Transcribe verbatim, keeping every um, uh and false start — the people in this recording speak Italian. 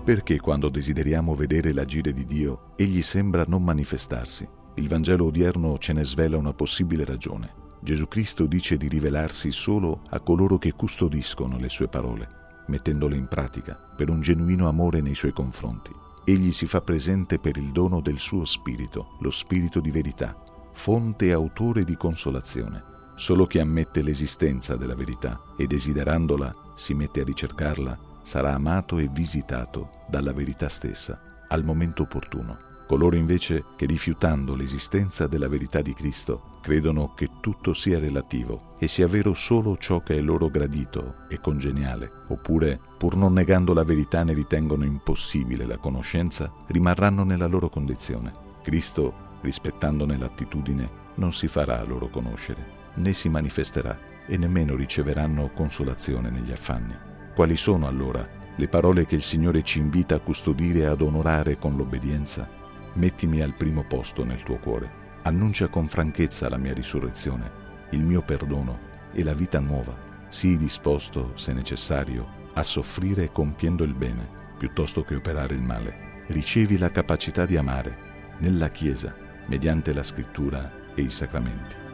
Perché quando desideriamo vedere l'agire di Dio, Egli sembra non manifestarsi? Il Vangelo odierno ce ne svela una possibile ragione. Gesù Cristo dice di rivelarsi solo a coloro che custodiscono le sue parole, mettendole in pratica, per un genuino amore nei suoi confronti. Egli si fa presente per il dono del suo Spirito, lo Spirito di verità, fonte e autore di consolazione. Solo chi ammette l'esistenza della verità e desiderandola si mette a ricercarla, sarà amato e visitato dalla verità stessa, al momento opportuno. Coloro invece che, rifiutando l'esistenza della verità di Cristo, credono che tutto sia relativo e sia vero solo ciò che è loro gradito e congeniale, oppure, pur non negando la verità, ne ritengono impossibile la conoscenza, rimarranno nella loro condizione. Cristo, rispettandone l'attitudine, non si farà loro conoscere, né si manifesterà, e nemmeno riceveranno consolazione negli affanni. Quali sono allora le parole che il Signore ci invita a custodire e ad onorare con l'obbedienza? Mettimi al primo posto nel tuo cuore. Annuncia con franchezza la mia risurrezione, il mio perdono e la vita nuova. Sii disposto, se necessario, a soffrire compiendo il bene, piuttosto che operare il male. Ricevi la capacità di amare nella Chiesa, mediante la Scrittura e i sacramenti.